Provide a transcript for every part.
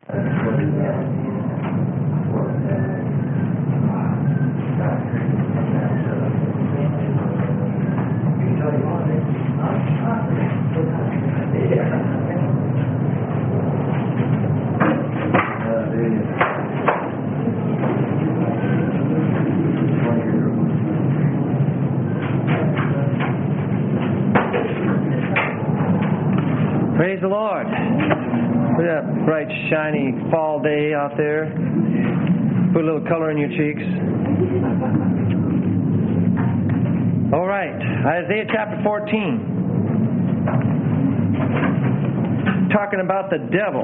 Praise the Lord. Look at that bright, shiny fall day out there. Put a little color in your cheeks. All right. Isaiah chapter 14. Talking about the devil.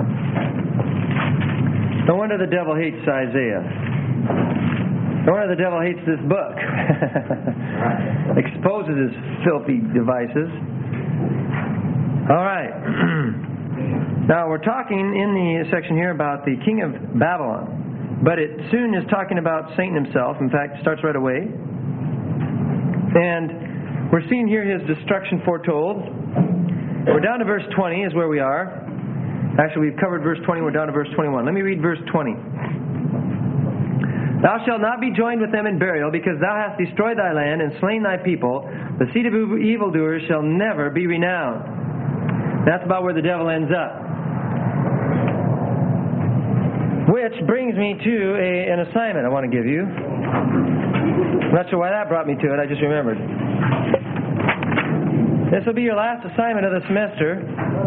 No wonder the devil hates Isaiah. No wonder the devil hates this book. Exposes his filthy devices. All right. Now, we're talking in the section here about the king of Babylon. But it soon is talking about Satan himself. In fact, it starts right away. And we're seeing here his destruction foretold. We're down to verse 20 is where we are. Actually, we've covered verse 20. We're down to verse 21. Let me read verse 20. Thou shalt not be joined with them in burial, because thou hast destroyed thy land and slain thy people. The seed of evildoers shall never be renowned. That's about where the devil ends up. Which brings me to an assignment I want to give you. I'm not sure why that brought me to it. I just remembered. This will be your last assignment of the semester.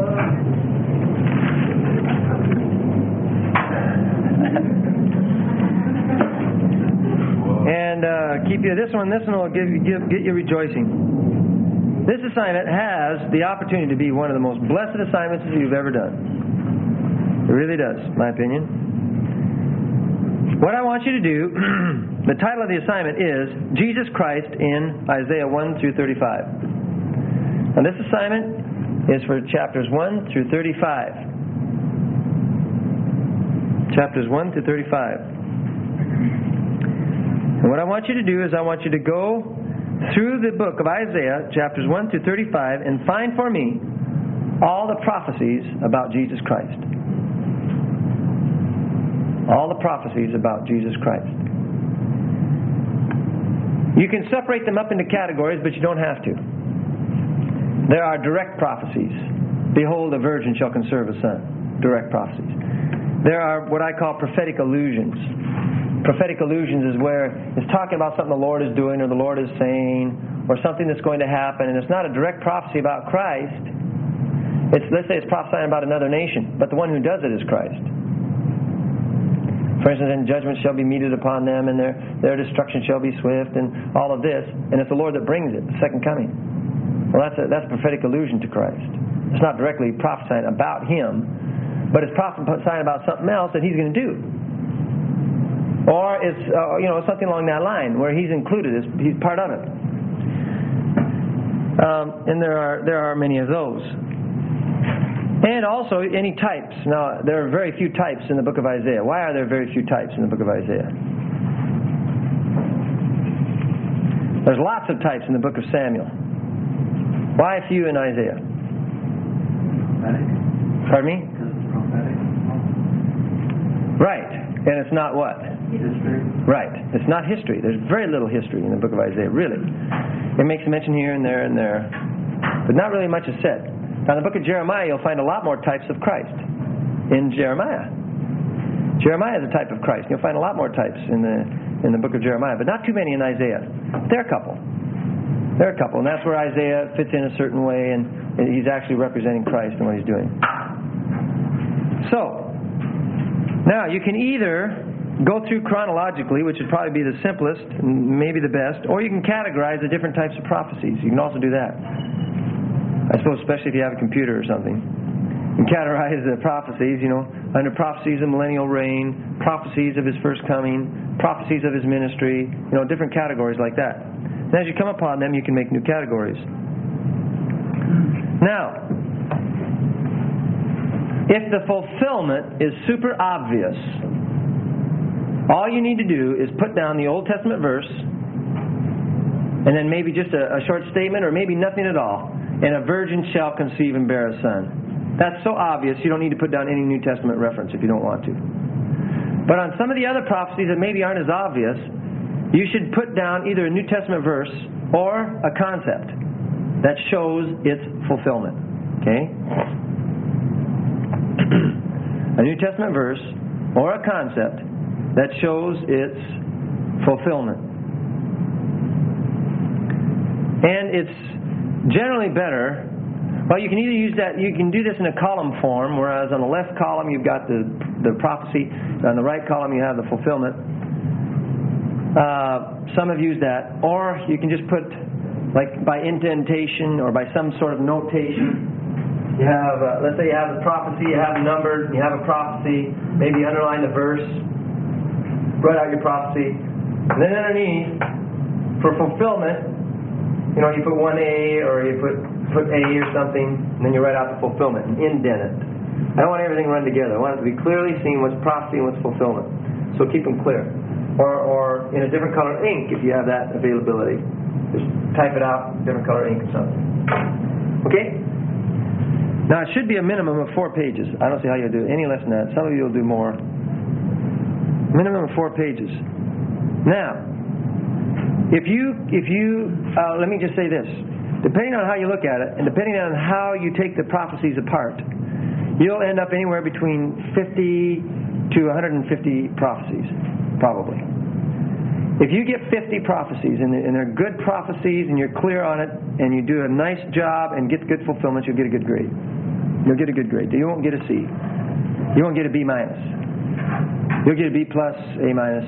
And keep you. This one will get you rejoicing. This assignment has the opportunity to be one of the most blessed assignments that you've ever done. It really does, in my opinion. What I want you to do, the title of the assignment is Jesus Christ in Isaiah 1 through 35. And this assignment is for chapters 1 through 35. Chapters 1 through 35. And what I want you to do is I want you to go through the book of Isaiah, chapters 1 through 35, and find for me all the prophecies about Jesus Christ. All the prophecies about Jesus Christ. You can separate them up into categories, but you don't have to. There are direct prophecies. Behold, a virgin shall conceive a son. Direct prophecies. There are what I call prophetic allusions. Prophetic allusions is where it's talking about something the Lord is doing or the Lord is saying or something that's going to happen, and it's not a direct prophecy about Christ. Let's say it's prophesying about another nation, but the one who does it is Christ. For instance, and judgment shall be meted upon them, and their destruction shall be swift, and all of this, and it's the Lord that brings it, the second coming. Well, that's a prophetic allusion to Christ. It's not directly prophesying about Him, but it's prophesying about something else that He's going to do. Or it's something along that line where He's included, He's part of it. And there are many of those. And also any types. Now, there are very few types in the book of Isaiah. Why are there very few types in the book of Isaiah? There's lots of types in the book of Samuel. Why few in Isaiah? Pardon me? Right. And it's not what? History. Right. It's not history. There's very little history in the book of Isaiah, really. It makes a mention here and there and there. But not really much is said. Now, in the book of Jeremiah, you'll find a lot more types of Christ in Jeremiah. Jeremiah is a type of Christ. You'll find a lot more types in the book of Jeremiah, but not too many in Isaiah. There are a couple. And that's where Isaiah fits in a certain way, and he's actually representing Christ and what he's doing. So, now you can either go through chronologically, which would probably be the simplest, and maybe the best, or you can categorize the different types of prophecies. You can also do that. I suppose especially if you have a computer or something. You can categorize the prophecies, under prophecies of millennial reign, prophecies of His first coming, prophecies of His ministry, different categories like that. And as you come upon them, you can make new categories. Now, if the fulfillment is super obvious, all you need to do is put down the Old Testament verse, and then maybe just a short statement, or maybe nothing at all. And a virgin shall conceive and bear a son. That's so obvious you don't need to put down any New Testament reference if you don't want to. But on some of the other prophecies that maybe aren't as obvious, you should put down either a New Testament verse or a concept that shows its fulfillment. Okay? A New Testament verse or a concept that shows its fulfillment. And it's generally better. Well, you can either use that, you can do this in a column form, whereas on the left column you've got the prophecy, on the right column you have the fulfillment. Some have used that. Or you can just put, like by indentation or by some sort of notation. You have, let's say you have the prophecy, you have numbered, you have a prophecy, maybe underline the verse, write out your prophecy. And then underneath, for fulfillment, you know, you put 1A or you put A or something, and then you write out the fulfillment and indent it. I don't want everything run together. I want it to be clearly seen what's prophecy and what's fulfillment. So keep them clear. Or in a different color ink if you have that availability. Just type it out, different color ink or something. Okay? Now it should be a minimum of 4 pages. I don't see how you'll do any less than that. Some of you will do more. Minimum of 4 pages. Now, if you let me just say this. Depending on how you look at it, and depending on how you take the prophecies apart, you'll end up anywhere between 50 to 150 prophecies, probably. If you get 50 prophecies, and they're good prophecies, and you're clear on it, and you do a nice job and get good fulfillment, you'll get a good grade. You'll get a good grade. You won't get a C. You won't get a B minus. You'll get a B plus, A minus.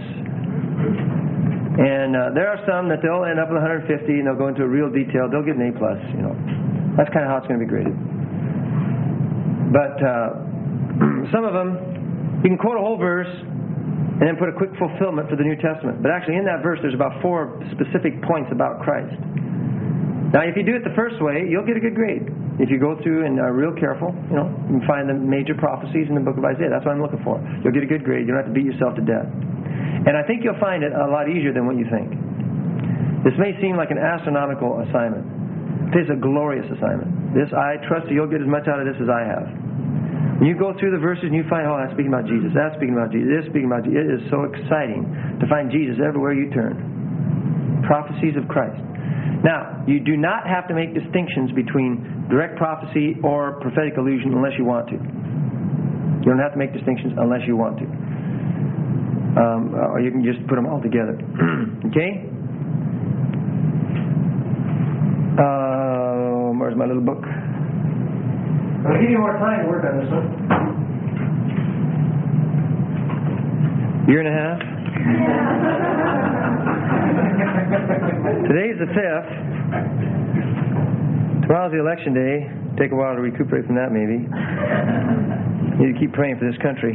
And there are some that they'll end up with 150, and they'll go into a real detail. They'll get an A plus. You know, that's kind of how it's going to be graded. But some of them, you can quote a whole verse and then put a quick fulfillment for the New Testament. But actually, in that verse, there's about 4 specific points about Christ. Now, if you do it the first way, you'll get a good grade. If you go through and are real careful, you know, you can find the major prophecies in the book of Isaiah. That's what I'm looking for. You'll get a good grade. You don't have to beat yourself to death. And I think you'll find it a lot easier than what you think. This may seem like an astronomical assignment. It is a glorious assignment. This, I trust that you'll get as much out of this as I have. When you go through the verses and you find, oh, that's speaking about Jesus, that's speaking about Jesus, this is speaking about Jesus. It is so exciting to find Jesus everywhere you turn. Prophecies of Christ. Now, you do not have to make distinctions between direct prophecy or prophetic allusion unless you want to. You don't have to make distinctions unless you want to. Or you can just put them all together. Okay? Where's my little book? I'm going to give you more time to work on this one. Year and a half? Today's the 5th. Tomorrow's the election day. Take a while to recuperate from that, maybe. You need to keep praying for this country.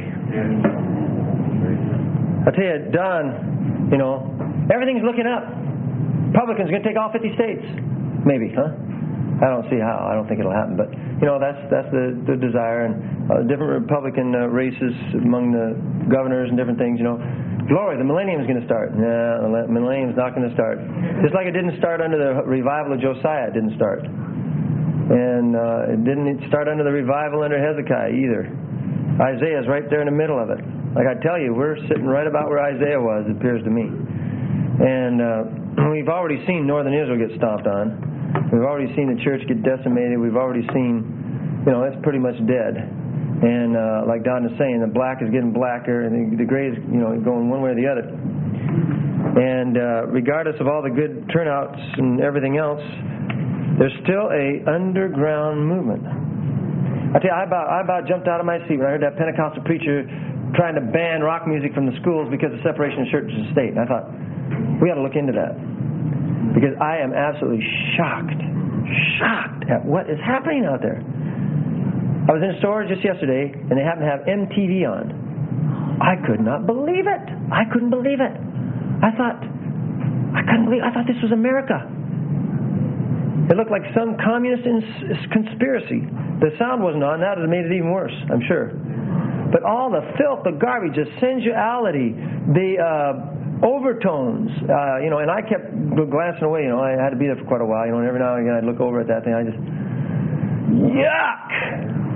I'll tell you, Don, you know, everything's looking up. Republicans are going to take all 50 states. Maybe, huh? I don't see how. I don't think it'll happen. But, you know, that's the desire. And different Republican races among the governors and different things, you know. Glory, the millennium's going to start. No, the millennium's not going to start. Just like it didn't start under the revival of Josiah, it didn't start. And it didn't start under the revival under Hezekiah either. Isaiah's right there in the middle of it. Like I tell you, we're sitting right about where Isaiah was, it appears to me. And we've already seen northern Israel get stomped on. We've already seen the church get decimated. We've already seen, you know, it's pretty much dead. And like Don is saying, the black is getting blacker, and the gray is, you know, going one way or the other. And regardless of all the good turnouts and everything else, there's still a underground movement. I tell you, I about jumped out of my seat when I heard that Pentecostal preacher trying to ban rock music from the schools because of separation of church and state. And I thought, we ought to look into that. Because I am absolutely shocked at what is happening out there. I was in a store just yesterday, and they happened to have MTV on. I could not believe it. I couldn't believe it. I thought this was America. It looked like some communist conspiracy. The sound wasn't on. That would have made it even worse, I'm sure. But all the filth, the garbage, the sensuality, the overtones, you know, and I kept glancing away, you know, I had to be there for quite a while, you know, and every now and again I'd look over at that thing, I just, yuck!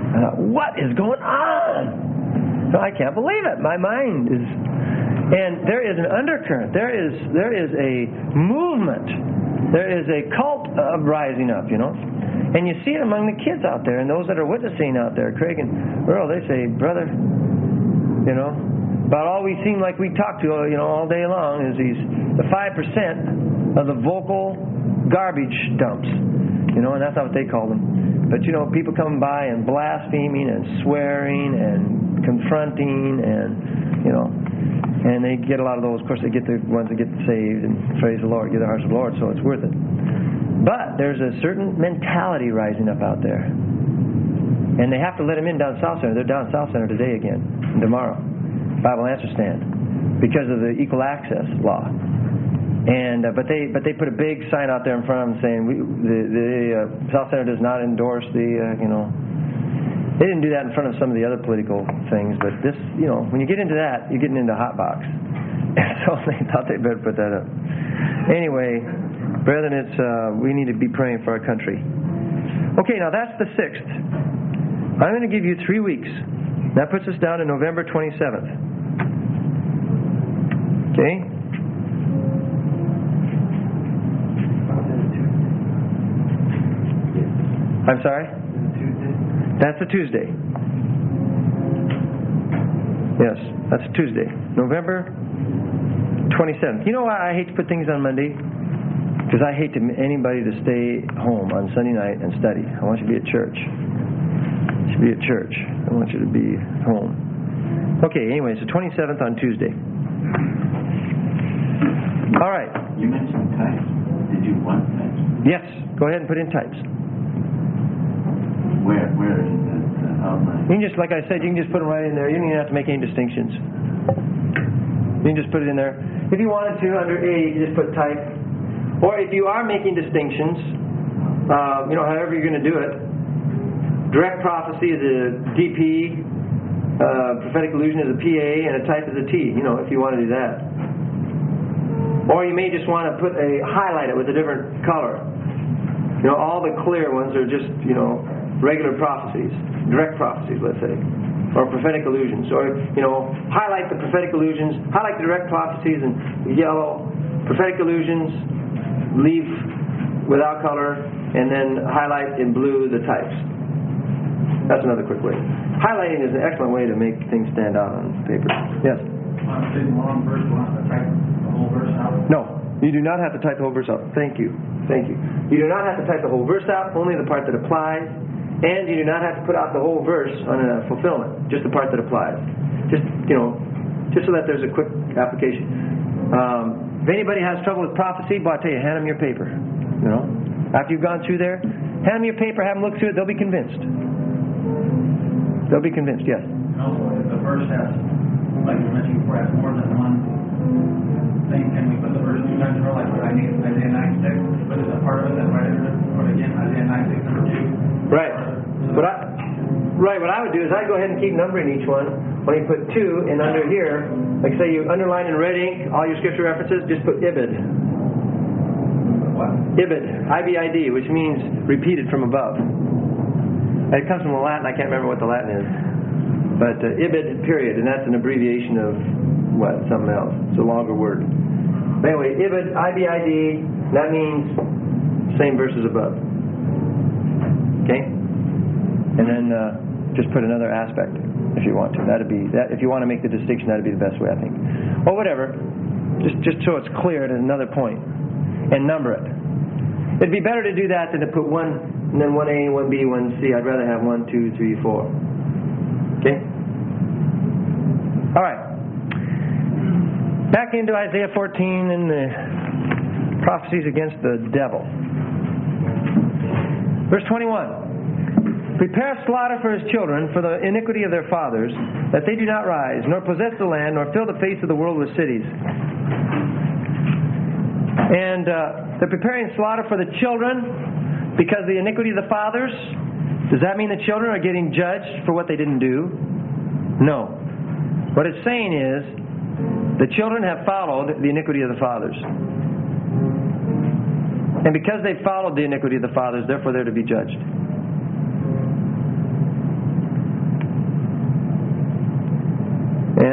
I thought, what is going on? I can't believe it. My mind is... And there is an undercurrent. There is a movement. There is a cult of rising up, And you see it among the kids out there and those that are witnessing out there. Craig and Earl, they say, brother, about all we seem like we talk to, all day long is the 5% of the vocal garbage dumps. And that's not what they call them. But, people coming by and blaspheming and swearing and confronting and, and they get a lot of those. Of course, they get the ones that get saved and praise the Lord, give their hearts to the Lord, so it's worth it. But there's a certain mentality rising up out there. And they have to let them in down South Center. They're down South Center today again, tomorrow. Bible Answer Stand. Because of the equal access law. And but they put a big sign out there in front of them saying the South Center does not endorse the They didn't do that in front of some of the other political things, but this, when you get into that, you're getting into hot box. So they thought they better put that up. Anyway, brethren, we need to be praying for our country. Okay, now that's the 6th. I'm going to give you 3 weeks. That puts us down to November 27th. Okay? I'm sorry? That's a Tuesday. Yes, that's a Tuesday. November 27th. You know why I hate to put things on Monday? Because I hate anybody to stay home on Sunday night and study. I want you to be at church. You should be at church. I want you to be home. Okay, anyway, so 27th on Tuesday. All right. You mentioned types. Did you want types? Yes, go ahead and put in types. Where is that outline? You can just, like I said, you can just put them right in there. You don't even have to make any distinctions. You can just put it in there. If you wanted to, under A, you can just put type. Or if you are making distinctions, however you're going to do it, direct prophecy is a DP, prophetic illusion is a PA, and a type is a T, if you want to do that. Or you may just want to highlight it with a different color. All the clear ones are just, regular prophecies, direct prophecies, let's say, or prophetic illusions. Or, highlight the prophetic illusions, highlight the direct prophecies in yellow, prophetic illusions, leave without color, and then highlight in blue the types. That's another quick way. Highlighting is an excellent way to make things stand out on paper. Yes? No, you do not have to type the whole verse out. Thank you. You do not have to type the whole verse out, only the part that applies. And you do not have to put out the whole verse on a fulfillment, just the part that applies. Just so that there's a quick application. If anybody has trouble with prophecy, I tell you, hand them your paper. After you've gone through there, hand them your paper, have them look through it, they'll be convinced. Yes? Also, if the verse has, like you mentioned before, has more than one thing, can we put the verse 2 times in a row, like what I need, Isaiah 9:6, put it as a part of it, and write it, put it again, Isaiah 9:6, number 2. Right. What I would do is I'd go ahead and keep numbering each one. When you put 2 and under here, like say you underline in red ink all your scripture references, just put ibid. What? Ibid, I-B-I-D, which means repeated from above. It comes from the Latin. I can't remember what the Latin is. But ibid, period, and that's an abbreviation of something else. It's a longer word. But anyway, ibid, I-B-I-D, that means same verse as above. Okay? And then just put another aspect if you want to. If you want to make the distinction, that'd be the best way, I think. Or whatever. Just so it's clear at another point. And number it. It'd be better to do that than to put 1 and then 1A, 1B, 1C. I'd rather have 1, 2, 3, 4. Okay? All right. Back into Isaiah 14 and the prophecies against the devil. Verse 21. Prepare slaughter for his children for the iniquity of their fathers, that they do not rise, nor possess the land, nor fill the face of the world with cities. And they're preparing slaughter for the children because of the iniquity of the fathers. Does that mean the children are getting judged for what they didn't do? No. What it's saying is the children have followed the iniquity of the fathers. And because they followed the iniquity of the fathers, therefore they're to be judged.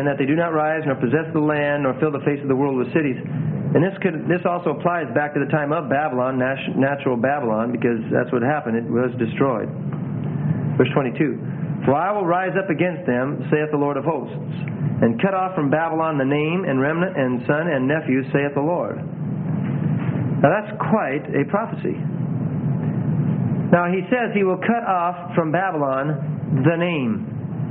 and that they do not rise, nor possess the land, nor fill the face of the world with cities. And this also applies back to the time of Babylon, natural Babylon, because that's what happened. It was destroyed. Verse 22. For I will rise up against them, saith the Lord of hosts, and cut off from Babylon the name and remnant and son and nephew, saith the Lord. Now that's quite a prophecy. Now he says he will cut off from Babylon the name.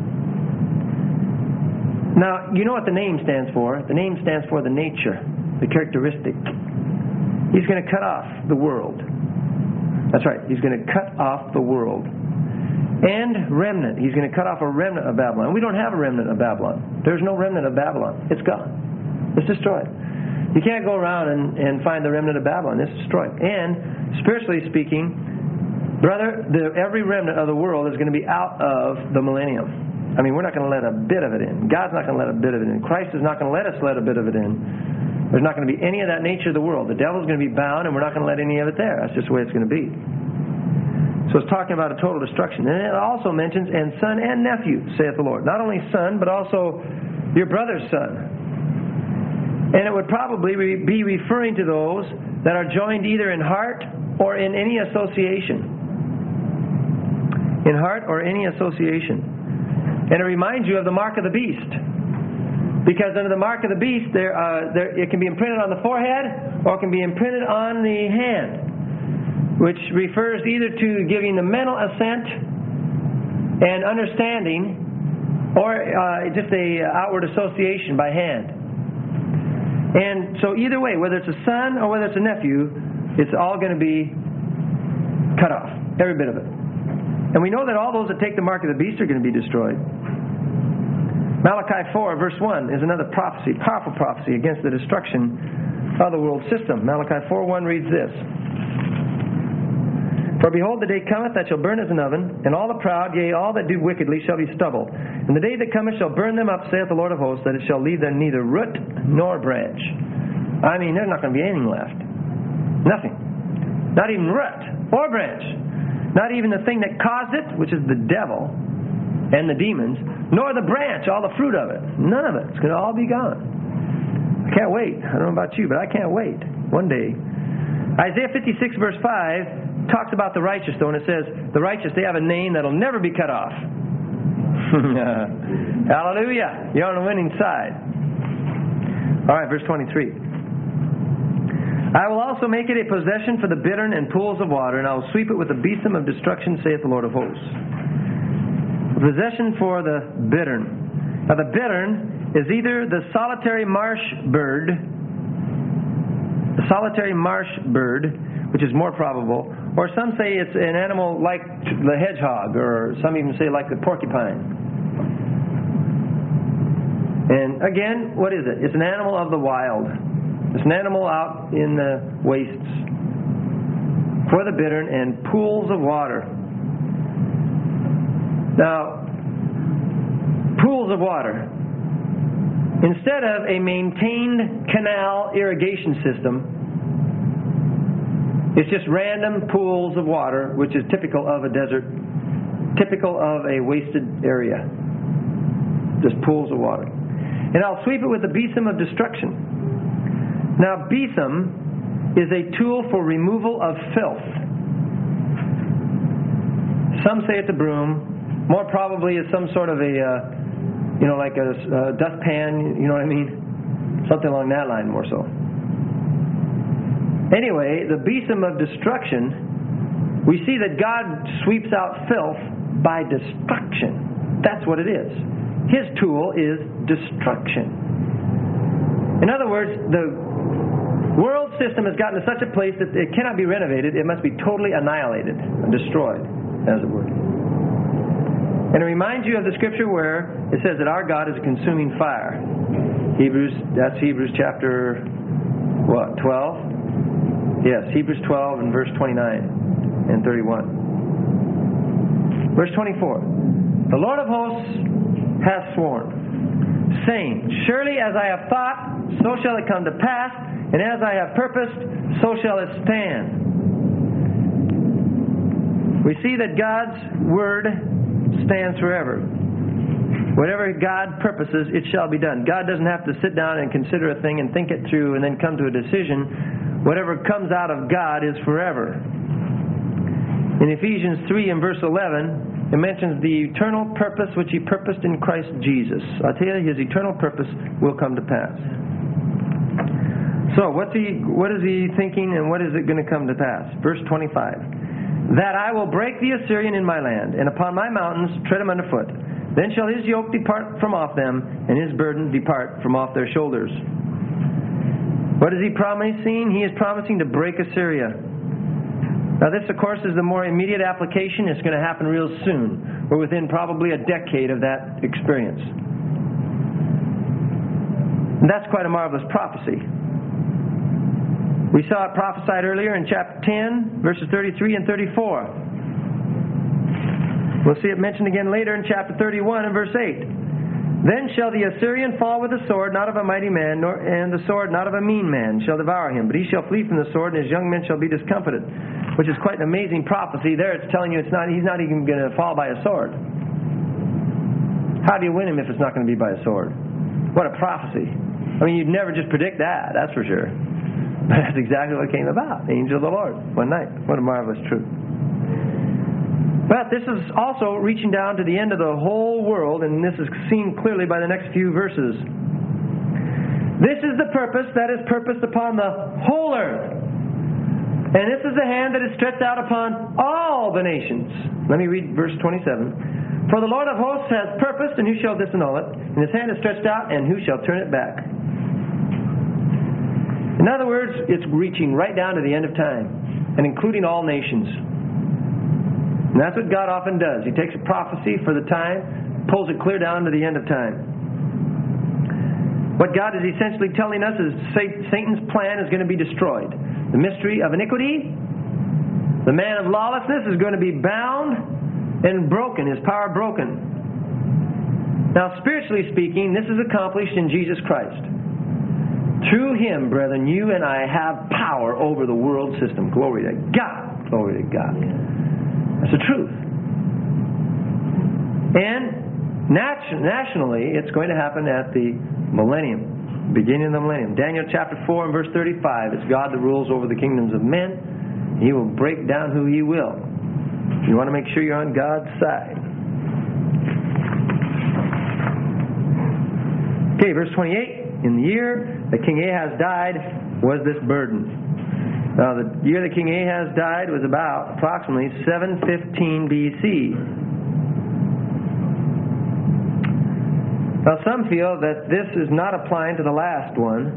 Now, you know what the name stands for. The name stands for the nature, the characteristic. He's going to cut off the world. That's right. He's going to cut off the world. And remnant. He's going to cut off a remnant of Babylon. We don't have a remnant of Babylon. There's no remnant of Babylon. It's gone. It's destroyed. You can't go around and find the remnant of Babylon. It's destroyed. And spiritually speaking, brother, every remnant of the world is going to be out of the millennium. I mean, we're not going to let a bit of it in. God's not going to let a bit of it in. Christ is not going to let us let a bit of it in. There's not going to be any of that nature of the world. The devil's going to be bound, and we're not going to let any of it there. That's just the way it's going to be. So it's talking about a total destruction. And it also mentions, and son and nephew, saith the Lord. Not only son, but also your brother's son. And it would probably be referring to those that are joined either in heart or in any association. In heart or any association. And it reminds you of the mark of the beast. Because under the mark of the beast, it can be imprinted on the forehead or it can be imprinted on the hand, which refers either to giving the mental assent and understanding or just a outward association by hand. And so either way, whether it's a son or whether it's a nephew, it's all going to be cut off, every bit of it. And we know that all those that take the mark of the beast are going to be destroyed. Malachi 4, verse 1 is another prophecy, powerful prophecy against the destruction of the world system. Malachi 4:1 reads this. For behold, the day cometh that shall burn as an oven, and all the proud, yea, all that do wickedly, shall be stubble. And the day that cometh shall burn them up, saith the Lord of hosts, that it shall leave them neither root nor branch. I mean, there's not going to be anything left. Nothing. Not even root or branch. Not even the thing that caused it, which is the devil and the demons, nor the branch, all the fruit of it. None of it. It's going to all be gone. I can't wait. I don't know about you, but I can't wait. One day. Isaiah 56, verse 5, talks about the righteous, though, and it says, the righteous, they have a name that'll never be cut off. Hallelujah. You're on the winning side. All right, verse 23. I will also make it a possession for the bittern and pools of water, and I will sweep it with the besom of destruction, saith the Lord of hosts. A possession for the bittern. Now the bittern is either the solitary marsh bird, which is more probable, or some say it's an animal like the hedgehog, or some even say like the porcupine. And again, what is it? It's an animal of the wild. It's an animal out in the wastes. For the bittern and pools of water. Now, pools of water. Instead of a maintained canal irrigation system, it's just random pools of water, which is typical of a desert, typical of a wasted area. Just pools of water. And I'll sweep it with the besom of destruction. Now, besom is a tool for removal of filth. Some say it's a broom. More probably it's some sort of a, like a dustpan, you know what I mean? Something along that line more so. Anyway, the besom of destruction, we see that God sweeps out filth by destruction. That's what it is. His tool is destruction. In other words, the world system has gotten to such a place that it cannot be renovated. It must be totally annihilated, destroyed, as it were. And it reminds you of the scripture where it says that our God is a consuming fire. That's Hebrews chapter, 12? Yes, Hebrews 12 and verse 29 and 31. Verse 24. The Lord of hosts hath sworn, saying, surely as I have thought, so shall it come to pass, and as I have purposed, so shall it stand. We see that God's word stands forever. Whatever God purposes, it shall be done. God doesn't have to sit down and consider a thing and think it through and then come to a decision. Whatever comes out of God is forever. In Ephesians 3 and verse 11, it mentions the eternal purpose which He purposed in Christ Jesus. I tell you, His eternal purpose will come to pass. So, what is He thinking, and what is it going to come to pass? Verse 25. That I will break the Assyrian in my land, and upon my mountains tread him underfoot. Then shall his yoke depart from off them, and his burden depart from off their shoulders. What is He promising? He is promising to break Assyria. Now this, of course, is the more immediate application. It's going to happen real soon. We're within probably a decade of that experience. And that's quite a marvelous prophecy. We saw it prophesied earlier in chapter 10, verses 33 and 34. We'll see it mentioned again later in chapter 31 and verse 8. Then shall the Assyrian fall with the sword, not of a mighty man, and the sword not of a mean man shall devour him. But he shall flee from the sword, and his young men shall be discomfited. Which is quite an amazing prophecy. There it's telling you he's not even going to fall by a sword. How do you win him if it's not going to be by a sword? What a prophecy. I mean, you'd never just predict that, that's for sure. But that's exactly what came about. The angel of the Lord, one night. What a marvelous truth. But this is also reaching down to the end of the whole world, and this is seen clearly by the next few verses. This is the purpose that is purposed upon the whole earth. And this is the hand that is stretched out upon all the nations. Let me read verse 27. For the Lord of hosts has purposed, and who shall disannul it? And His hand is stretched out, and who shall turn it back? In other words, it's reaching right down to the end of time, and including all nations. And that's what God often does. He takes a prophecy for the time, pulls it clear down to the end of time. What God is essentially telling us is Satan's plan is going to be destroyed. The mystery of iniquity, the man of lawlessness is going to be bound and broken, his power broken. Now, spiritually speaking, this is accomplished in Jesus Christ. Through Him, brethren, you and I have power over the world system. Glory to God. Glory to God. That's the truth. And nationally, it's going to happen at the millennium, beginning of the millennium. Daniel chapter 4 and verse 35, it's God that rules over the kingdoms of men. He will break down who He will. You want to make sure you're on God's side. Okay, verse 28. In the year that King Ahaz died was this burden. Now, the year that King Ahaz died was about approximately 715 B.C. Now, some feel that this is not applying to the last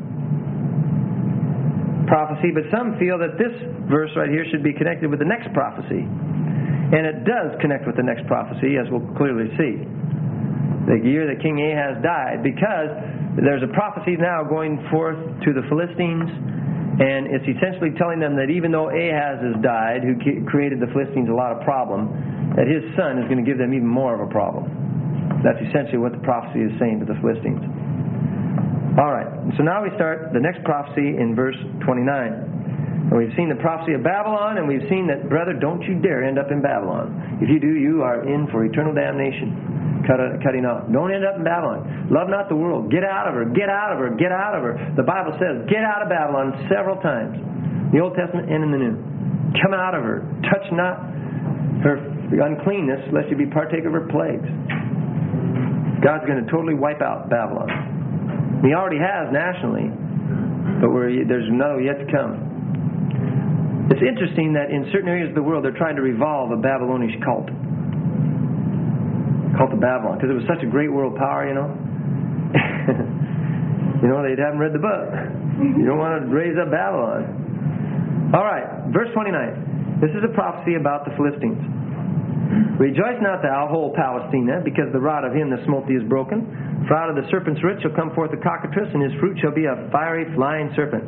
one, prophecy, but some feel that this verse right here should be connected with the next prophecy. And it does connect with the next prophecy, as we'll clearly see. The year that King Ahaz died, because there's a prophecy now going forth to the Philistines. And it's essentially telling them that even though Ahaz has died, who created the Philistines a lot of problem, that his son is going to give them even more of a problem. That's essentially what the prophecy is saying to the Philistines. All right, so now we start the next prophecy in verse 29. And we've seen the prophecy of Babylon, and we've seen that, brother, don't you dare end up in Babylon. If you do, you are in for eternal damnation. Cutting off. Don't end up in Babylon. Love not the world. Get out of her. Get out of her. Get out of her. The Bible says, get out of Babylon several times. The Old Testament and in the New. Come out of her. Touch not her uncleanness, lest you be partaker of her plagues. God's going to totally wipe out Babylon. He already has nationally, but there's another yet to come. It's interesting that in certain areas of the world they're trying to revolve a Babylonish cult. Cult of Babylon, because it was such a great world power, you know. They haven't read the book. You don't want to raise up Babylon. All right, verse 29. This is a prophecy about the Philistines. Rejoice not thou, whole Palestina, because the rod of him that smote thee is broken. For out of the serpent's root shall come forth a cockatrice, and his fruit shall be a fiery flying serpent.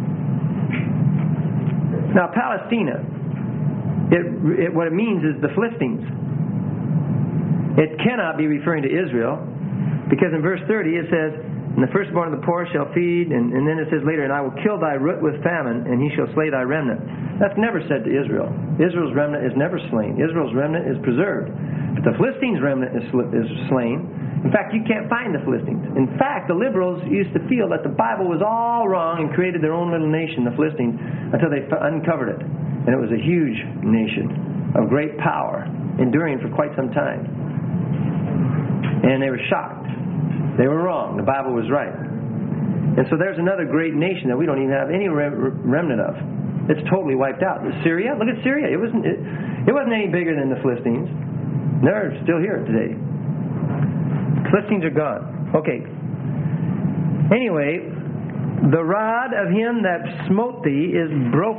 Now, Palestina, what it means is the Philistines. It cannot be referring to Israel, because in verse 30 it says, And the firstborn of the poor shall feed, and then it says later, and I will kill thy root with famine, and he shall slay thy remnant. That's never said to Israel. Israel's remnant is never slain. Israel's remnant is preserved. But the Philistines' remnant is slain. In fact, you can't find the Philistines. In fact, the liberals used to feel that the Bible was all wrong and created their own little nation, the Philistines, until they uncovered it. And it was a huge nation of great power, enduring for quite some time. And they were shocked. They were wrong. The Bible was right. And so there's another great nation that we don't even have any remnant of. It's totally wiped out. Syria, look at Syria. It wasn't any bigger than the Philistines. They're still here today. The Philistines are gone. Okay. Anyway, the rod of him that smote thee is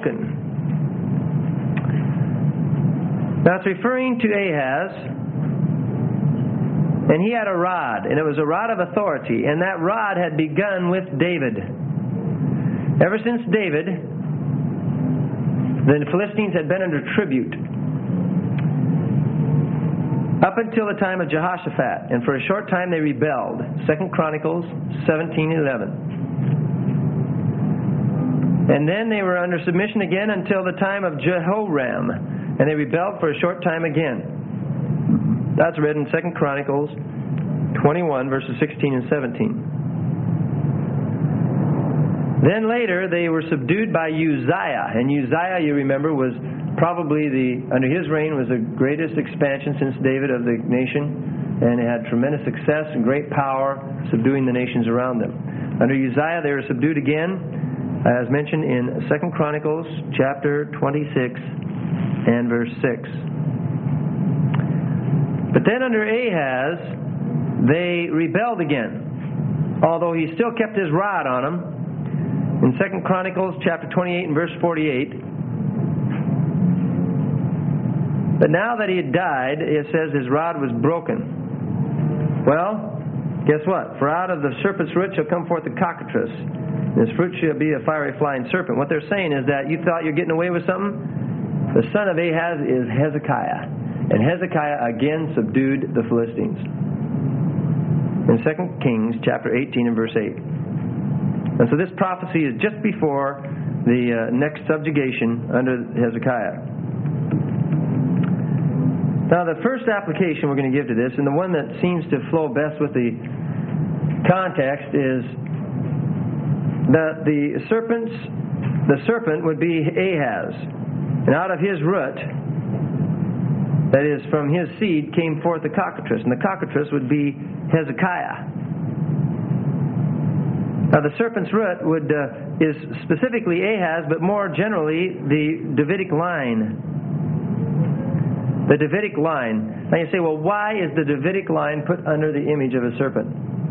broken. Now it's referring to Ahaz. And he had a rod, and it was a rod of authority, and that rod had begun with David. Ever since David, the Philistines had been under tribute. Up until the time of Jehoshaphat, and for a short time they rebelled. 2 Chronicles 17:11. And then they were under submission again until the time of Jehoram, and they rebelled for a short time again. That's read in 2 Chronicles 21, verses 16 and 17. Then later they were subdued by Uzziah. And Uzziah, you remember, was probably under his reign was the greatest expansion since David of the nation. And it had tremendous success and great power, subduing the nations around them. Under Uzziah they were subdued again, as mentioned in 2 Chronicles chapter 26 and verse 6. But then under Ahaz, they rebelled again, although he still kept his rod on them. In 2 Chronicles chapter 28 and verse 48. But now that he had died, it says his rod was broken. Well, guess what? For out of the serpent's root shall come forth the cockatrice, and his fruit shall be a fiery flying serpent. What they're saying is that you thought you're getting away with something? The son of Ahaz is Hezekiah. And Hezekiah again subdued the Philistines. In 2 Kings chapter 18 and verse 8. And so this prophecy is just before the next subjugation under Hezekiah. Now the first application we're going to give to this, and the one that seems to flow best with the context, is that the serpent would be Ahaz. And out of his root, that is, from his seed, came forth the cockatrice. And the cockatrice would be Hezekiah. Now the serpent's root is specifically Ahaz, but more generally the Davidic line. The Davidic line. Now you say, well, why is the Davidic line put under the image of a serpent?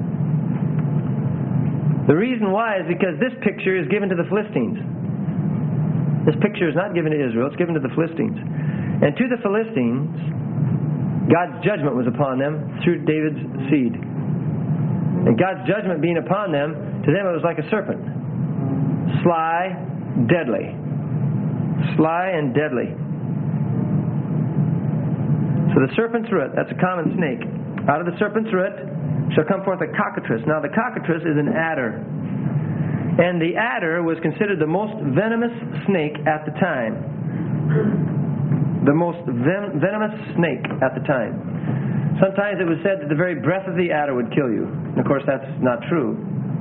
The reason why is because this picture is given to the Philistines. This picture is not given to Israel, it's given to the Philistines. And to the Philistines, God's judgment was upon them through David's seed. And God's judgment being upon them, to them it was like a serpent. Sly, deadly. Sly and deadly. So the serpent's root, that's a common snake. Out of the serpent's root shall come forth a cockatrice. Now the cockatrice is an adder. And the adder was considered the most venomous snake at the time. The most venomous snake at the time. Sometimes it was said that the very breath of the adder would kill you. And of course that's not true.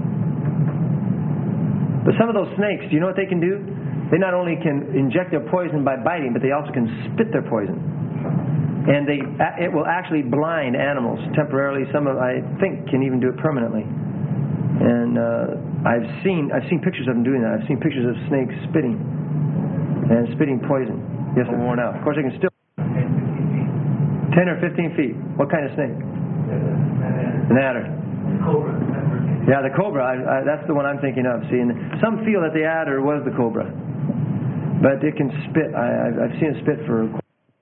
But some of those snakes, do you know what they can do? They not only can inject their poison by biting, but they also can spit their poison. And it will actually blind animals temporarily. Some of, I think, can even do it permanently. And I've seen pictures of them doing that. I've seen pictures of snakes spitting poison. Yes, they're worn out. Of course, they can still 10 or 15 feet. What kind of snake? An adder. Cobra. Yeah, the cobra. That's the one I'm thinking of. See, and some feel that the adder was the cobra, but it can spit. I've seen it spit for.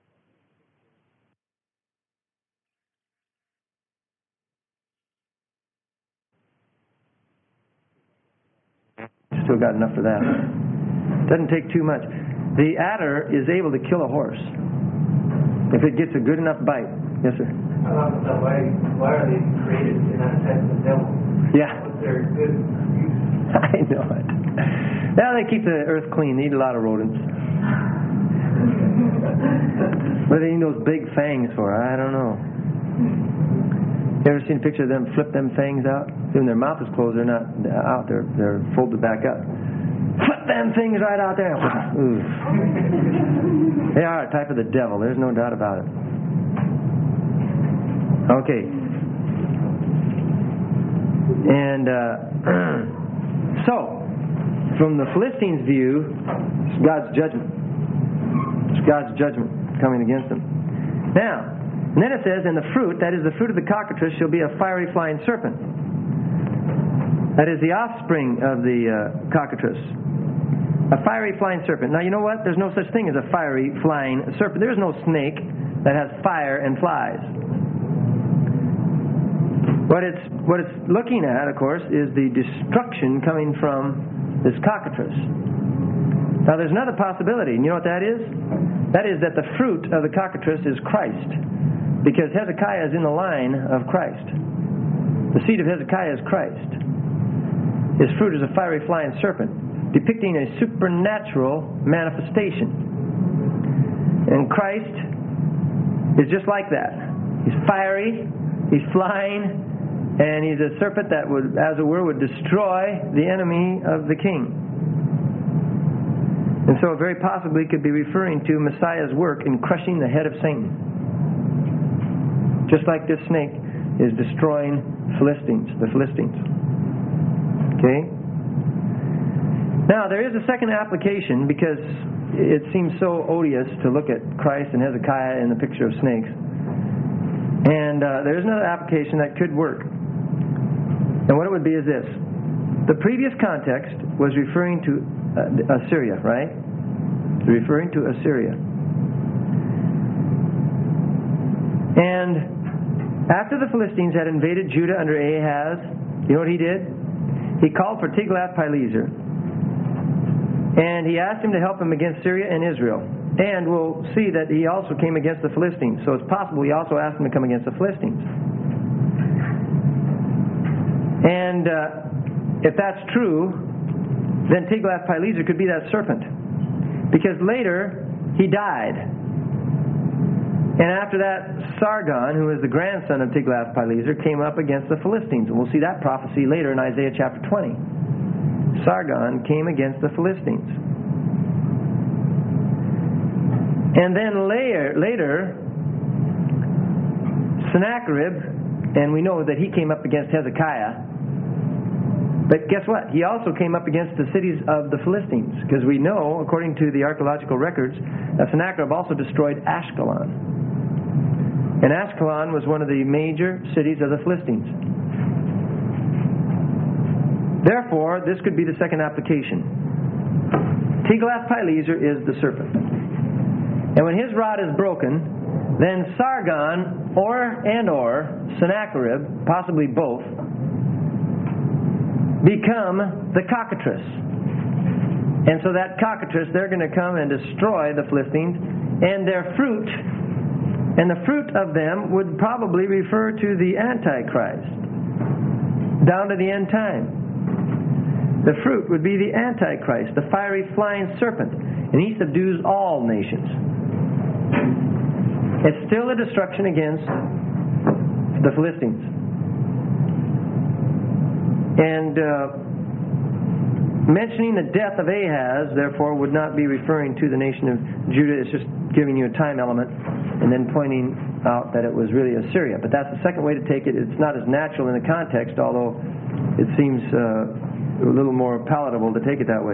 Still got enough for that. Doesn't take too much. The adder is able to kill a horse if it gets a good enough bite. Yes, sir. Why are they created? They're not a type of the devil. Yeah. They're good. I know it. Now they keep the earth clean. They eat a lot of rodents. What do they need those big fangs for? I don't know. You ever seen a picture of them flip them fangs out? When their mouth is closed, they're not out. They're folded back up. Flip them things right out there. Ooh. They are a type of the devil. There's no doubt about it. Okay. And so, from the Philistines' view, it's God's judgment. It's God's judgment coming against them. Now, and then it says, and the fruit, that is the fruit of the cockatrice, shall be a fiery flying serpent. That is the offspring of the cockatrice. A fiery flying serpent. Now, you know what? There's no such thing as a fiery flying serpent. There is no snake that has fire and flies. What it's looking at, of course, is the destruction coming from this cockatrice. Now, there's another possibility, and you know what that is? That is that the fruit of the cockatrice is Christ, because Hezekiah is in the line of Christ. The seed of Hezekiah is Christ. His fruit is a fiery flying serpent, depicting a supernatural manifestation. And Christ is just like that. He's fiery, he's flying, and he's a serpent that would, as it were, would destroy the enemy of the king. And so it very possibly could be referring to Messiah's work in crushing the head of Satan. Just like this snake is destroying the Philistines. Okay? Now, there is a second application, because it seems so odious to look at Christ and Hezekiah in the picture of snakes. And there is another application that could work. And what it would be is this. The previous context was referring to Assyria, right? It's referring to Assyria. And after the Philistines had invaded Judah under Ahaz, you know what he did? He called for Tiglath-Pileser. And he asked him to help him against Syria and Israel. And we'll see that he also came against the Philistines. So it's possible he also asked him to come against the Philistines. And if that's true, then Tiglath-Pileser could be that serpent. Because later, he died. And after that, Sargon, who is the grandson of Tiglath-Pileser, came up against the Philistines. And we'll see that prophecy later in Isaiah chapter 20. Sargon came against the Philistines. And then later, Sennacherib, and we know that he came up against Hezekiah. But guess what? He also came up against the cities of the Philistines. Because we know, according to the archaeological records, that Sennacherib also destroyed Ashkelon. And Ashkelon was one of the major cities of the Philistines. Therefore, this could be the second application. Tiglath-Pileser is the serpent. And when his rod is broken, then Sargon or Sennacherib, possibly both, become the cockatrice. And so that cockatrice, they're going to come and destroy the Philistines, and their fruit, and the fruit of them would probably refer to the Antichrist, down to the end time. The fruit would be the Antichrist, the fiery flying serpent, and he subdues all nations. It's still a destruction against the Philistines. And mentioning the death of Ahaz, therefore, would not be referring to the nation of Judah. It's just giving you a time element and then pointing out that it was really Assyria. But that's the second way to take it. It's not as natural in the context, although it seems a little more palatable to take it that way.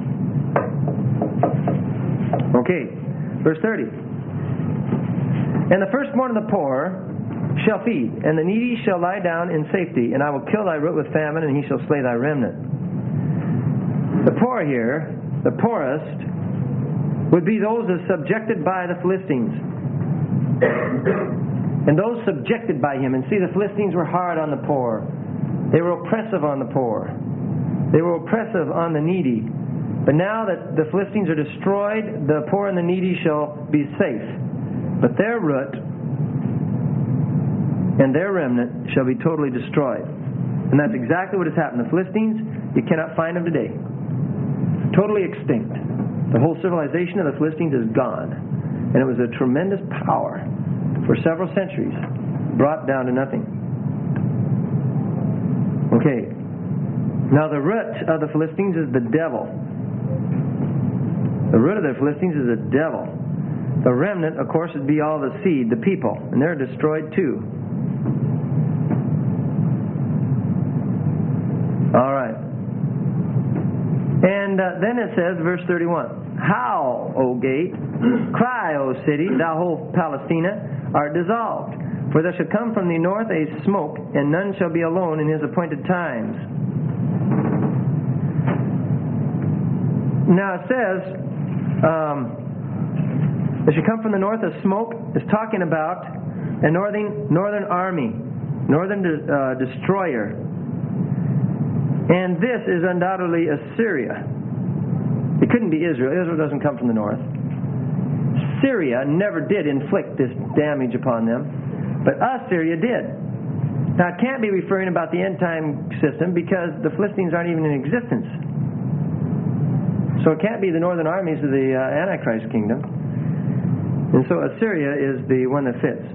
Okay, verse 30. And the firstborn of the poor shall feed, and the needy shall lie down in safety, and I will kill thy root with famine, and he shall slay thy remnant. The poor here, the poorest, would be those that are subjected by the Philistines. And those subjected by him. And see, the Philistines were hard on the poor. They were oppressive on the poor. They were oppressive on the needy. But now that the Philistines are destroyed, the poor and the needy shall be safe. But their root and their remnant shall be totally destroyed. And that's exactly what has happened. The Philistines, you cannot find them today. Totally extinct. The whole civilization of the Philistines is gone. And it was a tremendous power for several centuries, brought down to nothing. Okay. Now the root of the Philistines is the devil. The root of the Philistines is the devil. The remnant, of course, would be all the seed, the people, and they're destroyed too. All right. And then it says, verse 31, Howl, O gate, cry, O city, thou whole Palestina, art dissolved. For there shall come from the north a smoke, and none shall be alone in his appointed times. Now it says, there shall come from the north a smoke. Is talking about a northern army, northern destroyer. And this is undoubtedly Assyria. It couldn't be Israel. Israel doesn't come from the north. Syria never did inflict this damage upon them, but Assyria did. Now it can't be referring about the end time system because the Philistines aren't even in existence. So it can't be the northern armies of the Antichrist kingdom. And so Assyria is the one that fits.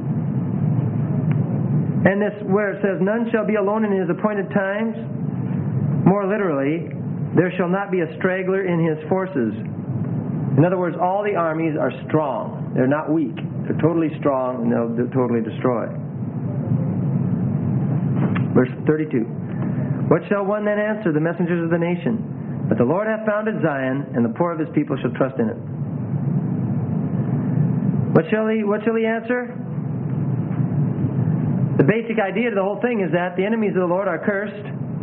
And this, where it says, none shall be alone in his appointed times, more literally, there shall not be a straggler in his forces. In other words, all the armies are strong. They're not weak. They're totally strong, and they'll totally destroy. Verse 32. What shall one then answer the messengers of the nation? But the Lord hath founded Zion, and the poor of his people shall trust in it. What shall he answer? The basic idea of the whole thing is that the enemies of the Lord are cursed.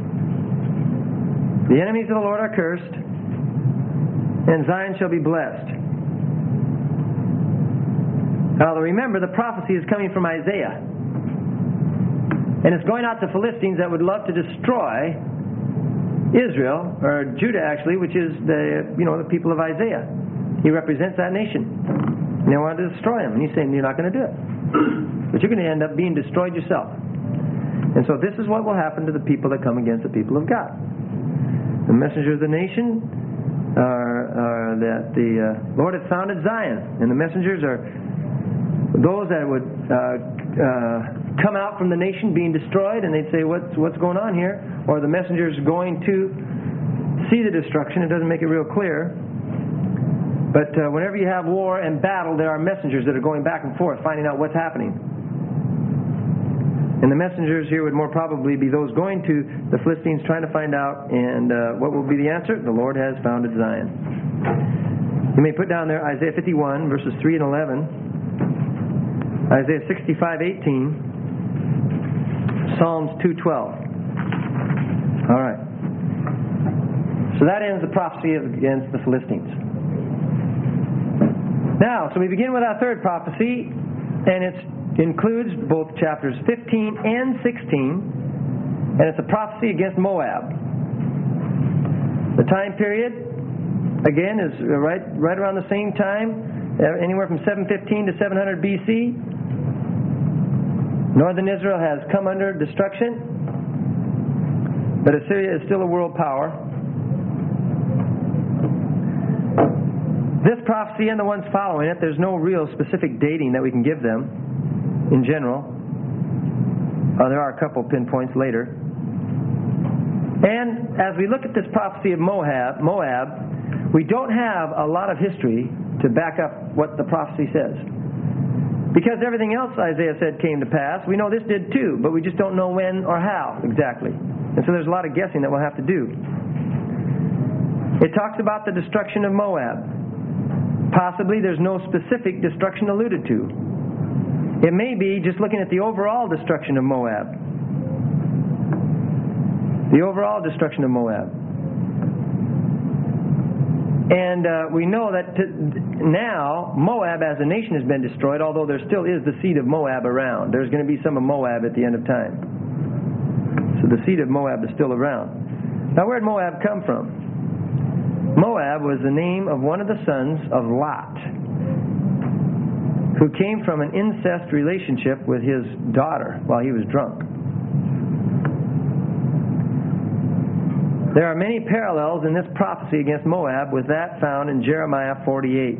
The enemies of the Lord are cursed, and Zion shall be blessed. Now remember, the prophecy is coming from Isaiah. And it's going out to Philistines that would love to destroy Israel, or Judah actually, which is the people of Isaiah. He represents that nation. And they wanted to destroy him. And he's saying, you're not going to do it. But you're going to end up being destroyed yourself. And so this is what will happen to the people that come against the people of God. The messengers of the nation are that the Lord hath founded Zion. And the messengers are those that would come out from the nation being destroyed, and they'd say, what's going on here? Or the messengers going to see the destruction. It doesn't make it real clear. But whenever you have war and battle, there are messengers that are going back and forth, finding out what's happening. And the messengers here would more probably be those going to the Philistines trying to find out, and what will be the answer? The Lord has founded Zion. You may put down there Isaiah 51, verses 3 and 11, Isaiah 65:18, Psalms 2:12. All right. So that ends the prophecy against the Philistines. Now, so we begin with our third prophecy, and it includes both chapters 15 and 16, and it's a prophecy against Moab. The time period, again, is right around the same time, anywhere from 715 to 700 BC. Northern Israel has come under destruction, but Assyria is still a world power. This prophecy and the ones following it, there's no real specific dating that we can give them in general. There are a couple pinpoints later. And as we look at this prophecy of Moab, we don't have a lot of history to back up what the prophecy says. Because everything else Isaiah said came to pass, we know this did too, but we just don't know when or how exactly. And so there's a lot of guessing that we'll have to do. It talks about the destruction of Moab. Possibly there's no specific destruction alluded to. It may be just looking at the overall destruction of Moab. The overall destruction of Moab. And we know that now Moab as a nation has been destroyed, although there still is the seed of Moab around. There's going to be some of Moab at the end of time. So the seed of Moab is still around. Now where did Moab come from? Moab was the name of one of the sons of Lot, who came from an incest relationship with his daughter while he was drunk. There are many parallels in this prophecy against Moab with that found in Jeremiah 48.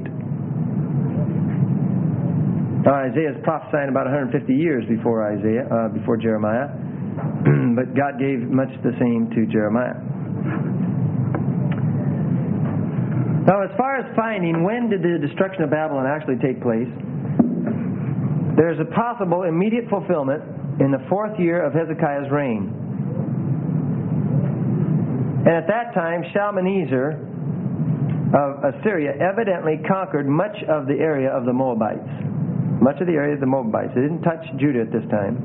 Isaiah is prophesying about 150 years before Jeremiah, but God gave much the same to Jeremiah. Now, as far as finding when did the destruction of Babylon actually take place, there's a possible immediate fulfillment in the 4th year of Hezekiah's reign. And at that time, Shalmaneser of Assyria evidently conquered much of the area of the Moabites. Much of the area of the Moabites. They didn't touch Judah at this time.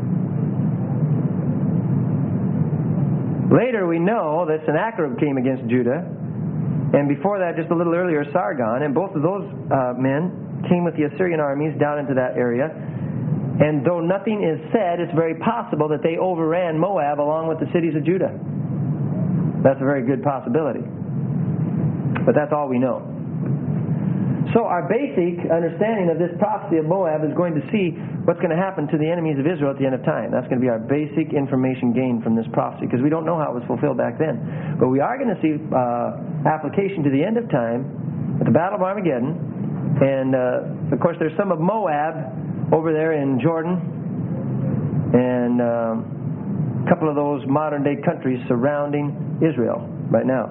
Later we know that Sennacherib came against Judah, and before that, just a little earlier, Sargon, and both of those men came with the Assyrian armies down into that area. And though nothing is said, it's very possible that they overran Moab along with the cities of Judah. That's a very good possibility. But that's all we know. So our basic understanding of this prophecy of Moab is going to see what's going to happen to the enemies of Israel at the end of time. That's going to be our basic information gained from this prophecy, because we don't know how it was fulfilled back then. But we are going to see application to the end of time at the Battle of Armageddon. And, of course, there's some of Moab over there in Jordan, and a couple of those modern-day countries surrounding Israel right now.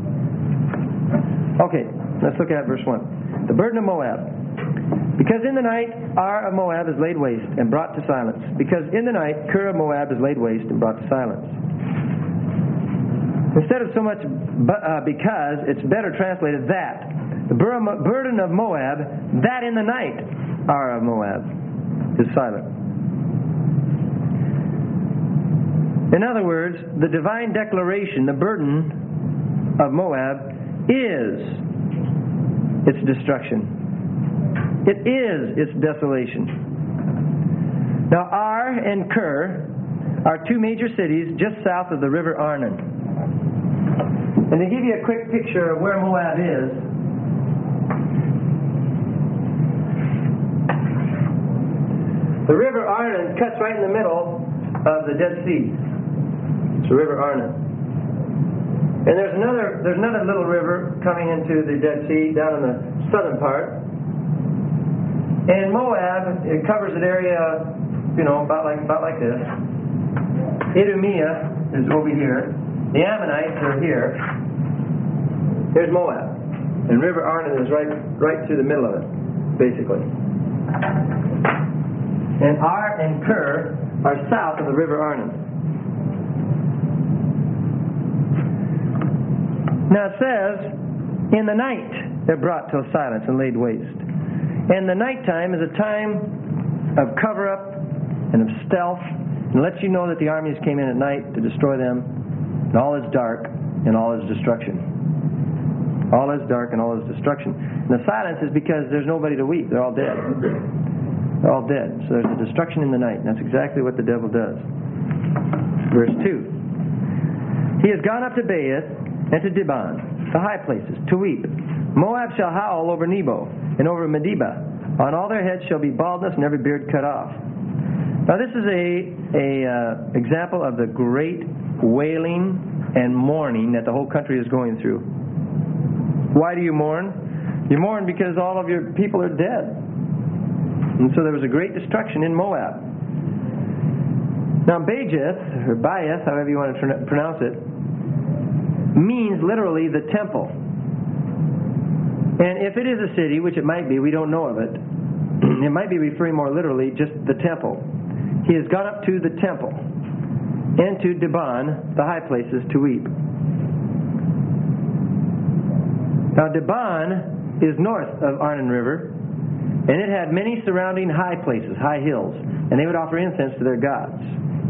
Okay, let's look at verse 1. The burden of Moab. Because in the night Ar of Moab is laid waste and brought to silence. Because in the night Kir of Moab is laid waste and brought to silence. Instead of so much because, it's better translated that. The burden of Moab, that in the night Ar of Moab is silent. In other words, the divine declaration, the burden of Moab is its destruction. It is its desolation. Now, Ar and Kir are two major cities just south of the river Arnon. And to give you a quick picture of where Moab is, the river Arnon cuts right in the middle of the Dead Sea. It's the river Arnon. And there's another little river coming into the Dead Sea down in the southern part. And Moab, it covers an area, about like this. Idumea is over here. The Ammonites are here. Here's Moab. And River Arnon is right through the middle of it, basically. And Ar and Kir are south of the River Arnon. Now it says, in the night they're brought to silence and laid waste. And the nighttime is a time of cover-up and of stealth, and lets you know that the armies came in at night to destroy them, and all is dark and all is destruction. All is dark and all is destruction. And the silence is because there's nobody to weep. They're all dead. They're all dead. So there's a destruction in the night, and that's exactly what the devil does. Verse 2. He has gone up to Baeth and to Dibon, the high places, to weep. Moab shall howl over Nebo and over Medeba. On all their heads shall be baldness and every beard cut off. Now this is a example of the great wailing and mourning that the whole country is going through. Why do you mourn? You mourn because all of your people are dead. And so there was a great destruction in Moab. Now Baeth, or Baeth, however you want to pronounce it, means literally the temple. And if it is a city, which it might be, we don't know of it, it might be referring more literally just the temple. He has gone up to the temple and to Dibon, the high places, to weep. Now Dibon is north of Arnon River, and it had many surrounding high places, high hills, and they would offer incense to their gods.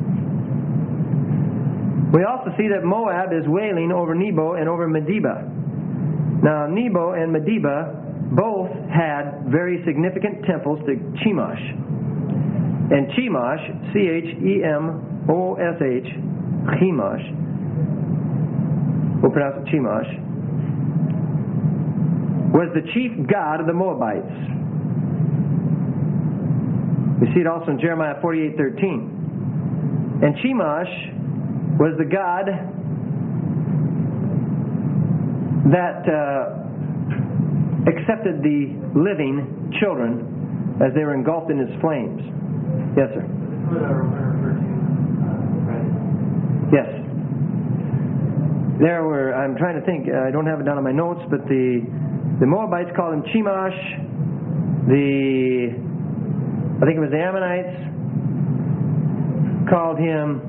We also see that Moab is wailing over Nebo and over Medeba. Now, Nebo and Medeba both had very significant temples to Chemosh. And Chemosh, C-H-E-M-O-S-H, Chemosh, we'll pronounce it Chemosh, was the chief god of the Moabites. We see it also in Jeremiah 48:13. And Chemosh was the god that accepted the living children as they were engulfed in his flames. Yes, sir. Yes. There were, I'm trying to think, I don't have it down on my notes, but the Moabites called him Chemosh. I think it was the Ammonites called him,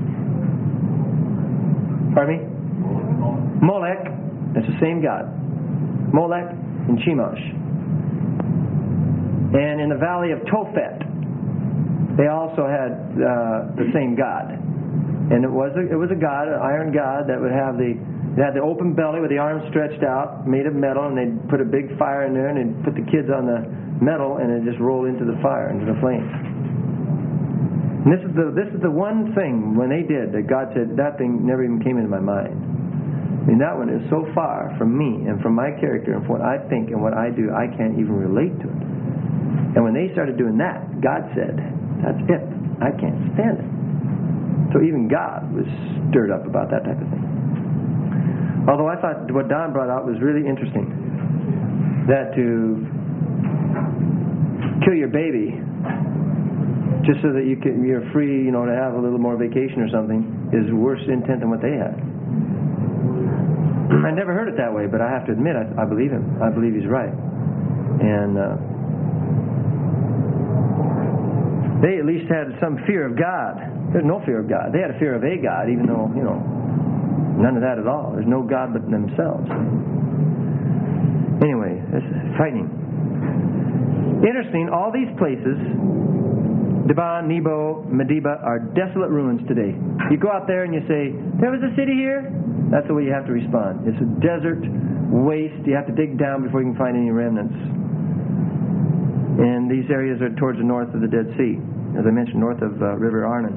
pardon me? Molech. That's the same God. Molech and Chemosh. And in the valley of Tophet, they also had the same God. And it was a god, an iron god that would have it had the open belly with the arms stretched out, made of metal, and they'd put a big fire in there, and they'd put the kids on the metal, and it'd just roll into the fire, into the flames. And this is the one thing when they did that God said that thing never even came into my mind. I mean, that one is so far from me and from my character and from what I think and what I do, I can't even relate to it. And when they started doing that, God said, "That's it. I can't stand it." So even God was stirred up about that type of thing. Although I thought what Don brought out was really interesting. That to kill your baby just so that you're free, to have a little more vacation or something is worse intent than what they had. I never heard it that way, but I have to admit, I believe him. I believe he's right. And they at least had some fear of God. There's no fear of God. They had a fear of a God, even though, none of that at all. There's no God but themselves. Anyway, this is frightening. Interesting, all these places, Dibon, Nebo, Medeba, are desolate ruins today. You go out there and you say, "There was a city here?" That's the way you have to respond. It's a desert waste. You have to dig down before you can find any remnants. And these areas are towards the north of the Dead Sea. As I mentioned, north of River Arnon.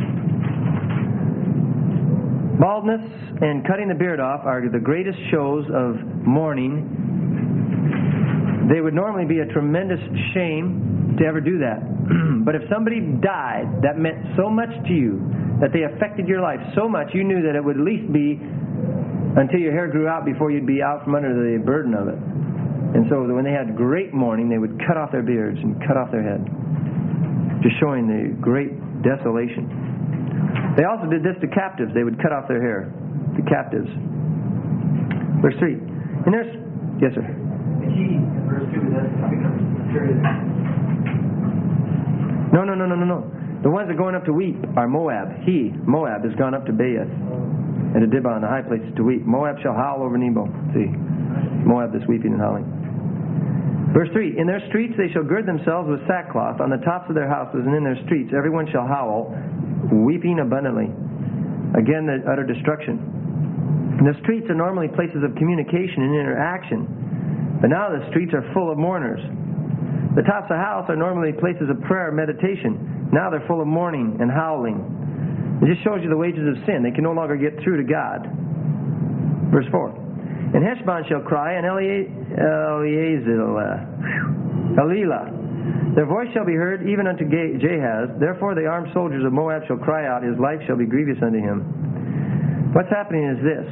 Baldness and cutting the beard off are the greatest shows of mourning. They would normally be a tremendous shame to ever do that. But if somebody died that meant so much to you, that they affected your life so much, you knew that it would at least be until your hair grew out before you'd be out from under the burden of it. And so when they had great mourning, they would cut off their beards and cut off their head, just showing the great desolation. They also did this to captives. They would cut off their hair, the captives. Verse 3. And there's... Yes, sir. The key in verse 2 is that becomes serious. No. The ones that are going up to weep are Moab. Moab, has gone up to Baeth and to Dibon, the high places, to weep. Moab shall howl over Nebo. See, Moab is weeping and howling. Verse 3, in their streets they shall gird themselves with sackcloth, on the tops of their houses and in their streets everyone shall howl, weeping abundantly. Again, the utter destruction. And the streets are normally places of communication and interaction, but now the streets are full of mourners. The tops of house are normally places of prayer and meditation. Now they're full of mourning and howling. It just shows you the wages of sin. They can no longer get through to God. Verse 4. And Heshbon shall cry, and Elilah. Their voice shall be heard even unto Jahaz. Therefore the armed soldiers of Moab shall cry out. His life shall be grievous unto him. What's happening is this.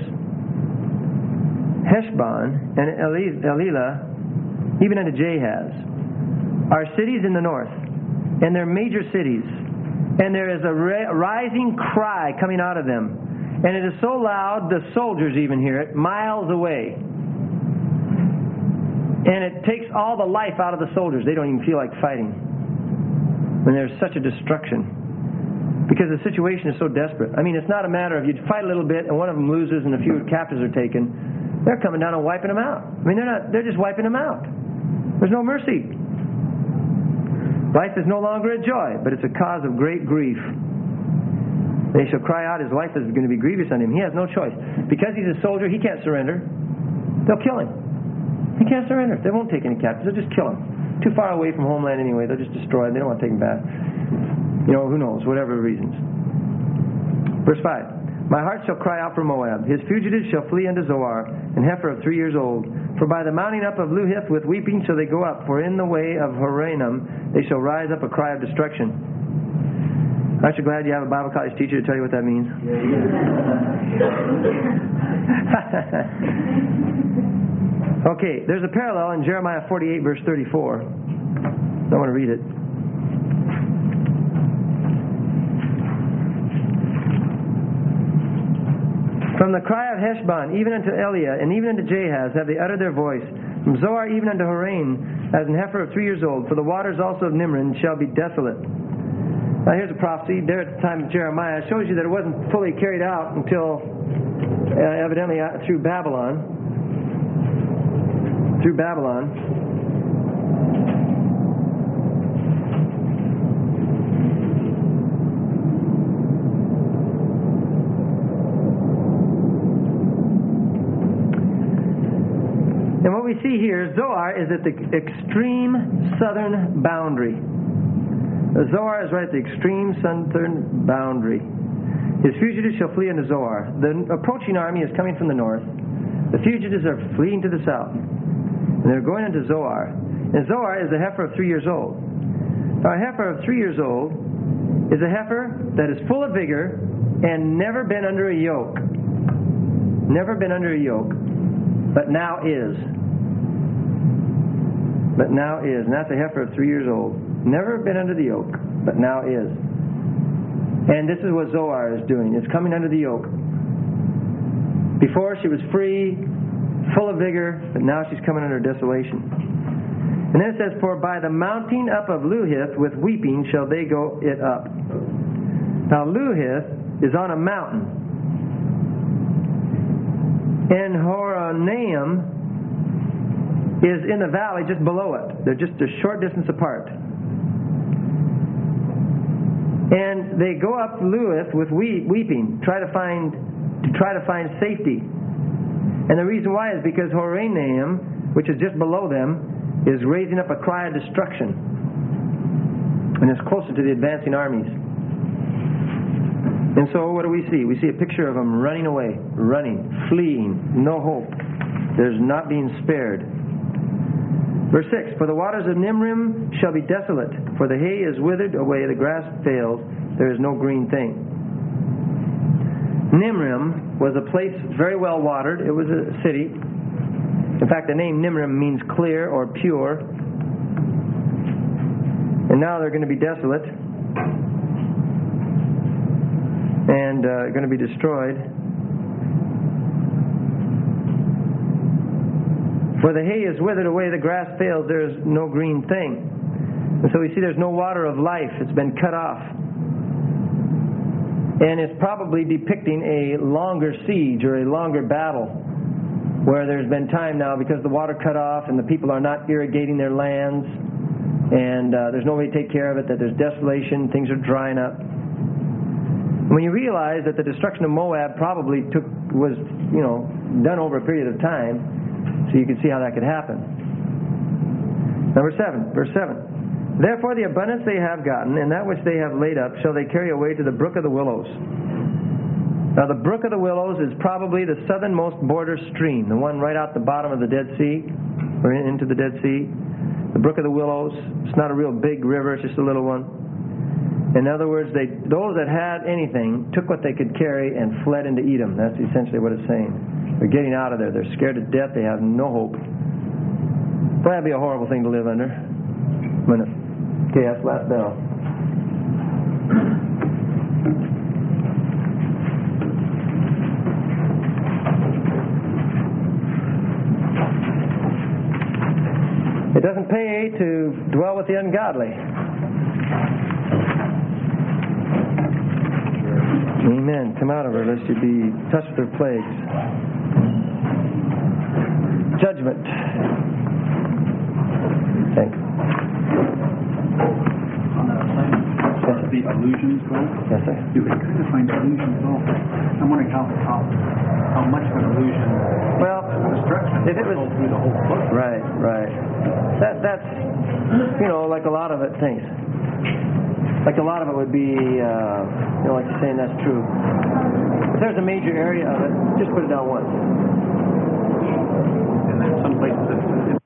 Heshbon and Elilah, even unto Jahaz, are cities in the north, and they're major cities, and there is a rising cry coming out of them, and it is so loud the soldiers even hear it miles away, and it takes all the life out of the soldiers. They don't even feel like fighting when there's such a destruction, because the situation is so desperate. I mean, it's not a matter of you fight a little bit and one of them loses and a few captives are taken. They're coming down and wiping them out. I mean, they're just wiping them out. There's no mercy. Life is no longer a joy, but it's a cause of great grief. They shall cry out, his life is going to be grievous on him. He has no choice. Because he's a soldier, he can't surrender. They'll kill him. He can't surrender. They won't take any captives. They'll just kill him. Too far away from homeland anyway. They'll just destroy him. They don't want to take him back. Who knows, whatever reasons. Verse 5. My heart shall cry out for Moab. His fugitives shall flee unto Zoar, an heifer of 3 years old. For by the mounting up of Luhith with weeping shall they go up. For in the way of Horonaim they shall rise up a cry of destruction. Aren't you glad you have a Bible college teacher to tell you what that means? Okay, there's a parallel in Jeremiah 48, verse 34. I want to read it. From the cry of Heshbon, even unto Eliah, and even unto Jahaz, have they uttered their voice. From Zoar even unto Horain, as an heifer of 3 years old. For the waters also of Nimrin shall be desolate. Now here's a prophecy. There at the time of Jeremiah. It shows you that it wasn't fully carried out until evidently through Babylon. Through Babylon. And what we see here, Zoar is at the extreme southern boundary. Zoar is right at the extreme southern boundary. His fugitives shall flee into Zoar. The approaching army is coming from the north. The fugitives are fleeing to the south. And they're going into Zoar. And Zoar is a heifer of 3 years old. Now, a heifer of 3 years old is a heifer that is full of vigor and never been under a yoke. Never been under a yoke, but now is. But now is. And that's a heifer of 3 years old. Never been under the yoke, but now is. And this is what Zoar is doing. It's coming under the yoke. Before she was free, full of vigor, but now she's coming under desolation. And then it says, for by the mounting up of Luhith with weeping shall they go it up. Now Luhith is on a mountain. And Horonaim is in the valley just below it. They're just a short distance apart. And they go up Luhith with weeping, try to find safety. And the reason why is because Horonaim, which is just below them, is raising up a cry of destruction. And it's closer to the advancing armies. And so what do we see? We see a picture of them running away, running, fleeing, no hope. There's not being spared. Verse 6, for the waters of Nimrim shall be desolate, for the hay is withered away, the grass fails, there is no green thing. Nimrim was a place very well watered. It was a city. In fact, the name Nimrim means clear or pure. And now they're going to be desolate and going to be destroyed. For the hay is withered away, the grass fails, there is no green thing. And so we see there's no water of life. It's been cut off. And it's probably depicting a longer siege or a longer battle where there's been time now because the water cut off and the people are not irrigating their lands and there's no way to take care of it, that there's desolation, things are drying up. When you realize that the destruction of Moab probably was done over a period of time, so you can see how that could happen. Verse 7. Therefore the abundance they have gotten, and that which they have laid up, shall they carry away to the brook of the willows. Now the brook of the willows is probably the southernmost border stream, the one right out the bottom of the Dead Sea, or into the Dead Sea. The brook of the willows, it's not a real big river, it's just a little one. In other words, those that had anything took what they could carry and fled into Edom. That's essentially what it's saying. They're getting out of there. They're scared to death. They have no hope. Boy, that'd be a horrible thing to live under. Okay, that's last bell. It doesn't pay to dwell with the ungodly. Amen. Come out of her, lest you be touched with her plagues. Judgment. Thanks. On that plane, the illusions go. Yes, sir. You can kind of find illusions go. I'm wondering how much of an illusion. Well, destruction. if it was through the whole book. Right. That's like a lot of it. Thanks. Like a lot of it would be, like you're saying, that's true. If there's a major area of it, just put it down once. And then some places it's